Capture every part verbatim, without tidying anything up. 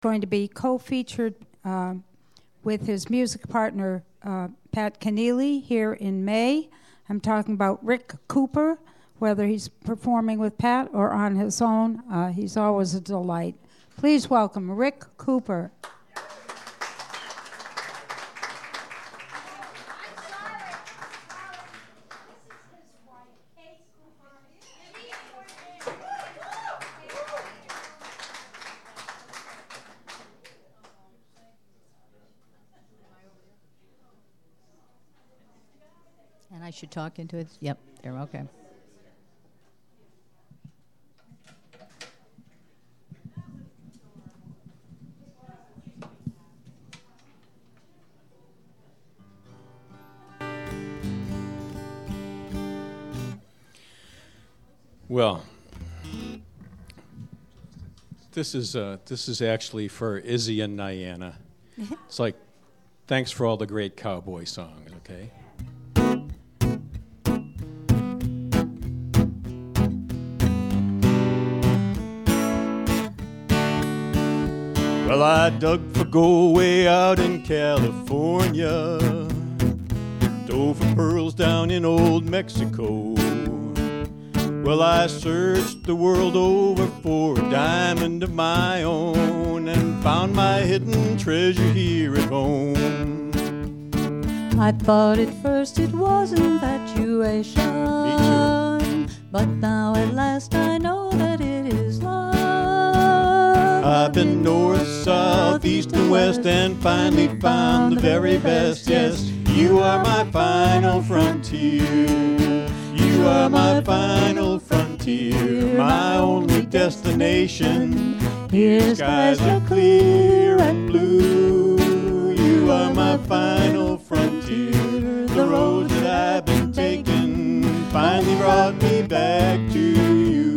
going to be co-featured uh, with his music partner, uh, Pat Kenneally, here in May. I'm talking about Rick Cooper. Whether he's performing with Pat or on his own, uh, he's always a delight. Please welcome Rick Cooper. And I should talk into it? Yep, there, okay. Well, this is uh, this is actually for Izzy and Niana. It's like, thanks for all the great cowboy songs, okay? Well, I dug for gold way out in California, dove for pearls down in old Mexico. Well, I searched the world over for a diamond of my own and found my hidden treasure here at home. I thought at first it was infatuation. Me too. But now at last I know that it is love. I've been north, south, east, and west and finally found the very best. Yes, you are my final frontier. You are my final frontier, my only destination. Here skies are clear and blue. You are my final frontier. The roads that I've been taking finally brought me back to you.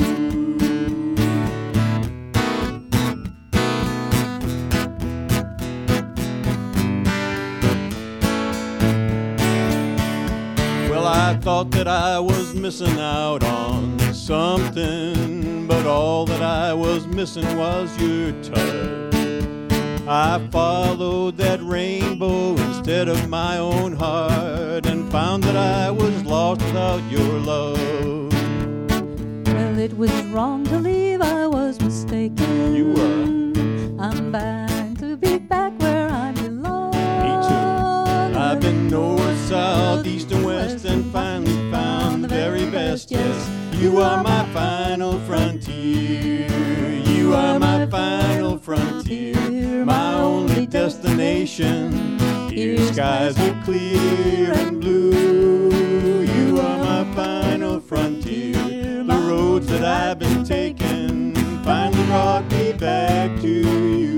Well, I thought that I was missing out on something, but all that I was missing was your touch. I followed that rainbow instead of my own heart and found that I was lost without your love. Well, it was wrong to leave, I was mistaken. You were. I'm bound to be back where I belong. Me too. I've been north, south, east, and west and finally found the very best. Yes, you are my final frontier. You are my final frontier, my only destination. Here skies are clear and blue. You are my final frontier. The roads that I've been taking finally brought me back to you.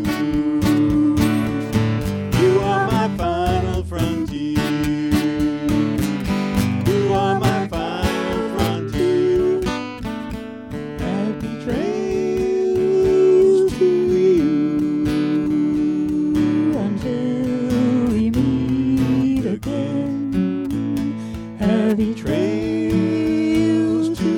You are my final frontier. You are my final frontier. Happy trails to you until we meet again. Happy trails to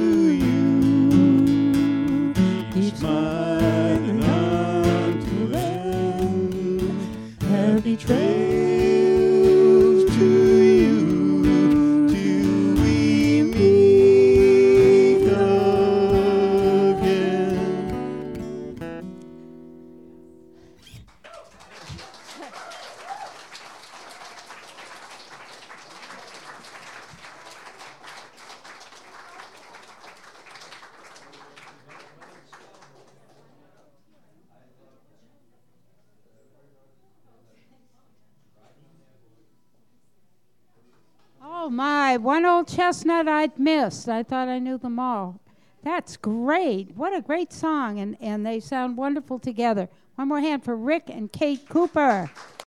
you. Keep smiling until then. Happy trails to you till we meet again. Oh my, one old chestnut I'd missed. I thought I knew them all. That's great. What a great song, and, and they sound wonderful together. One more hand for Rick and Kate Cooper.